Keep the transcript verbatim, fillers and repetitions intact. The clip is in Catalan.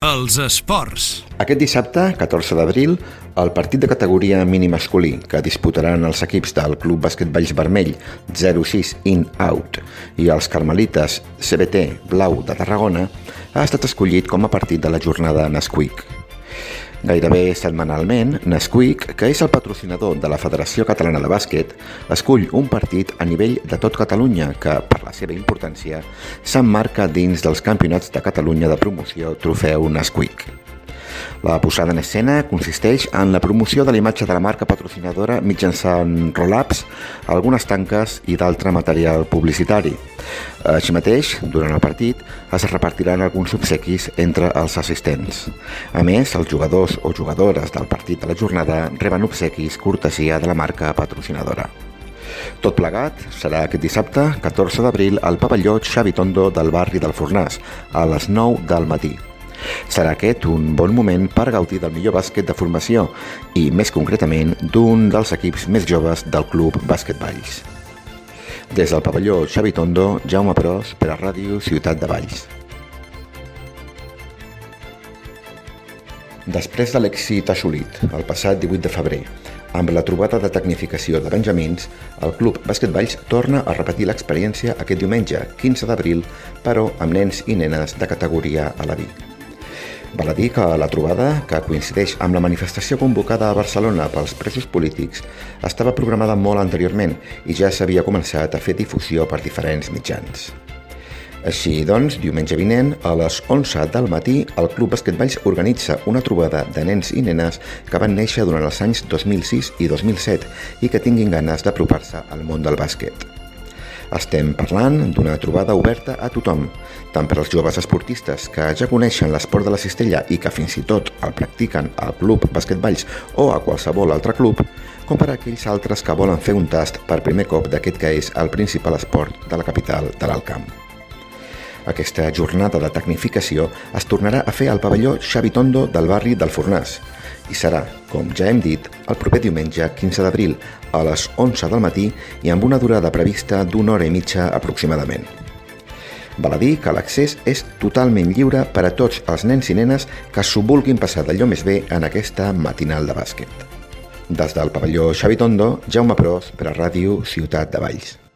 Els esports. Aquest dissabte, catorze d'abril, el partit de categoria minimasculí que disputaran els equips del Club Bàsquet Valls Vermell zero sis In-Out i els Carmelites C B T Blau de Tarragona ha estat escollit com a partit de la jornada Nesquik. Gairebé setmanalment, Nesquik, que és el patrocinador de la Federació Catalana de Bàsquet, escull un partit a nivell de tot Catalunya que, per la seva importància, s'emmarca dins dels Campionats de Catalunya de Promoció Trofeu Nesquik. La posada en escena consisteix en la promoció de la imatge de la marca patrocinadora mitjançant roll-ups, algunes tanques i d'altre material publicitari. Així mateix, durant el partit, es repartiran alguns obsequis entre els assistents. A més, els jugadors o jugadores del partit de la jornada reben obsequis cortesia de la marca patrocinadora. Tot plegat serà aquest dissabte, catorze d'abril, al pavelló Xavi Tondo del barri del Fornàs, a les nou del matí. Serà aquest un bon moment per gaudir del millor bàsquet de formació i, més concretament, d'un dels equips més joves del Club Bàsquet Valls. Des del pavelló Xavi Tondo, Jaume Pros, per a Ràdio Ciutat de Valls. Després de l'èxit assolit el passat divuit de febrer, amb la trobada de tecnificació de Benjamins, el Club Bàsquet Valls torna a repetir l'experiència aquest diumenge, quinze d'abril, però amb nens i nenes de categoria a la B. Val a dir que la trobada, que coincideix amb la manifestació convocada a Barcelona pels presos polítics, estava programada molt anteriorment i ja s'havia començat a fer difusió per diferents mitjans. Així doncs, diumenge vinent, a les onze del matí, el Club Bàsquet Valls organitza una trobada de nens i nenes que van néixer durant els anys dos mil sis i dos mil set i que tinguin ganes d'apropar-se al món del bàsquet. Estem parlant d'una trobada oberta a tothom, tant per als joves esportistes que ja coneixen l'esport de la cistella i que fins i tot el practiquen al Club Bàsquet Valls o a qualsevol altre club, com per a aquells altres que volen fer un tast per primer cop d'aquest que és el principal esport de la capital de l'Alt Camp. Aquesta jornada de tecnificació es tornarà a fer al pavelló Xavi Tondo del barri del Fornàs i serà, com ja hem dit, el proper diumenge quinze d'abril a les onze del matí i amb una durada prevista d'una hora i mitja aproximadament. Val a dir que l'accés és totalment lliure per a tots els nens i nenes que s'ho vulguin passar d'allò més bé en aquesta matinal de bàsquet. Des del pavelló Xavi Tondo, Jaume Pros per a Ràdio Ciutat de Valls.